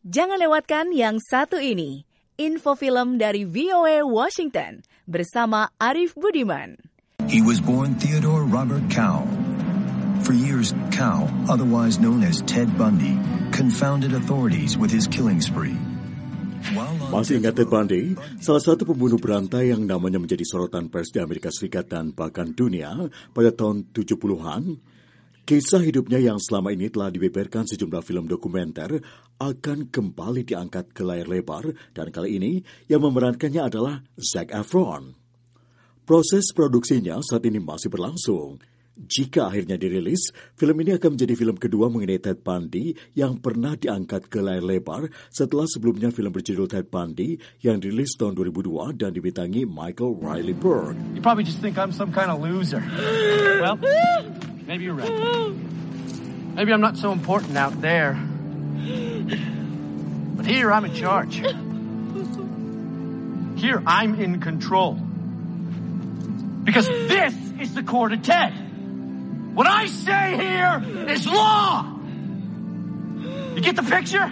Jangan lewatkan yang satu ini, info film dari VOA Washington bersama Arif Budiman. He was born Theodore Robert Cow. For years, Cow, otherwise known as Ted Bundy, confounded authorities with his killing spree. Masih ingat Ted Bundy? Salah satu pembunuh berantai yang namanya menjadi sorotan pers di Amerika Serikat dan bahkan dunia pada tahun 70-an. Kisah hidupnya yang selama ini telah dibeberkan sejumlah film dokumenter akan kembali diangkat ke layar lebar dan kali ini yang memerankannya adalah Zac Efron. Proses produksinya saat ini masih berlangsung. Jika akhirnya dirilis, film ini akan menjadi film kedua mengenai Ted Bundy yang pernah diangkat ke layar lebar setelah sebelumnya film berjudul Ted Bundy yang dirilis tahun 2002 dan dibintangi Michael Riley Burke. You probably just think I'm some kind of loser. Well, maybe you're right. Maybe I'm not so important out there. But here I'm in charge. Here I'm in control. Because this is the court of Ted. What I say here is law. You get the picture?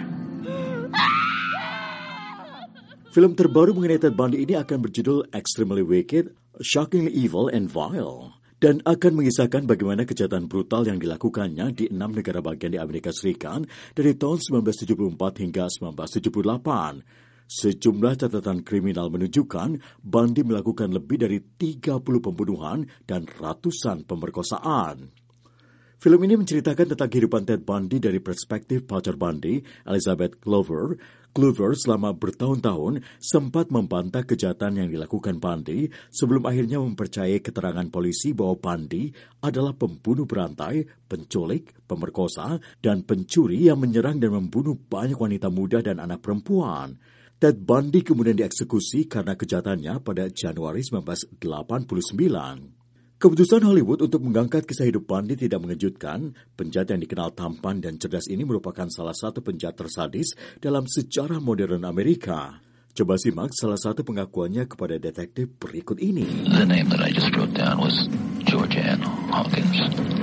Film terbaru mengenai Ted Bundy ini akan berjudul Extremely Wicked, Shockingly Evil and Vile, dan akan mengisahkan bagaimana kejahatan brutal yang dilakukannya di 6 negara bagian di Amerika Serikat dari tahun 1974 hingga 1978. Sejumlah catatan kriminal menunjukkan Bundy melakukan lebih dari 30 pembunuhan dan ratusan pemerkosaan. Film ini menceritakan tentang kehidupan Ted Bundy dari perspektif pacar Bundy, Elizabeth Clover. Clover selama bertahun-tahun sempat membantah kejahatan yang dilakukan Bundy sebelum akhirnya mempercayai keterangan polisi bahwa Bundy adalah pembunuh berantai, penculik, pemerkosa, dan pencuri yang menyerang dan membunuh banyak wanita muda dan anak perempuan. Ted Bundy kemudian dieksekusi karena kejahatannya pada Januari 1989. Keputusan Hollywood untuk mengangkat kisah hidup Bundy tidak mengejutkan. Penjahat yang dikenal tampan dan cerdas ini merupakan salah satu penjahat tersadis dalam sejarah modern Amerika. Coba simak salah satu pengakuannya kepada detektif berikut ini. The name that I just wrote down was Georgia Ann Hawkins.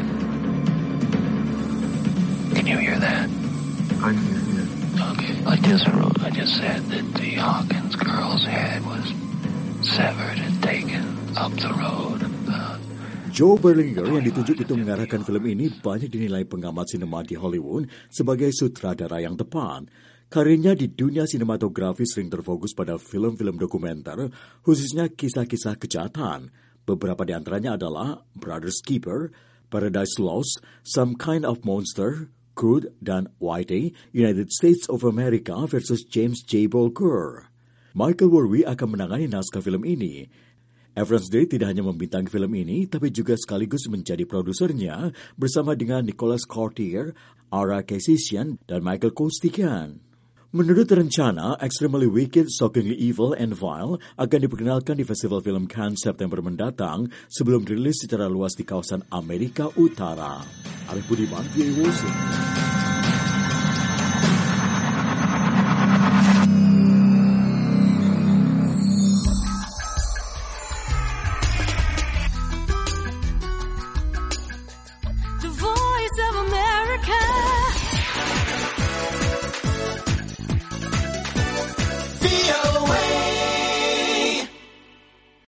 Can you hear that? I can hear you. Okay. I just said that the Hawkins girl's head was severed and taken up the road. Joe Berlinger yang ditunjuk untuk mengarahkan film ini banyak dinilai pengamat sinema di Hollywood sebagai sutradara yang tepat. Karirnya di dunia sinematografi sering terfokus pada film-film dokumenter, khususnya kisah-kisah kejahatan. Beberapa di antaranya adalah Brothers Keeper, Paradise Lost, Some Kind of Monster, Crude, dan Whitey, United States of America versus James J. Bolger. Michael Worley akan menangani naskah film ini. Efron sendiri tidak hanya membintangi film ini, tapi juga sekaligus menjadi produsernya bersama dengan Nicholas Courtier, Ara Keyshian, dan Michael Costigan. Menurut rencana, Extremely Wicked, Shockingly Evil and Vile akan diperkenalkan di Festival Film Cannes September mendatang sebelum rilis secara luas di kawasan Amerika Utara. Arif Budiman, VOA Washington.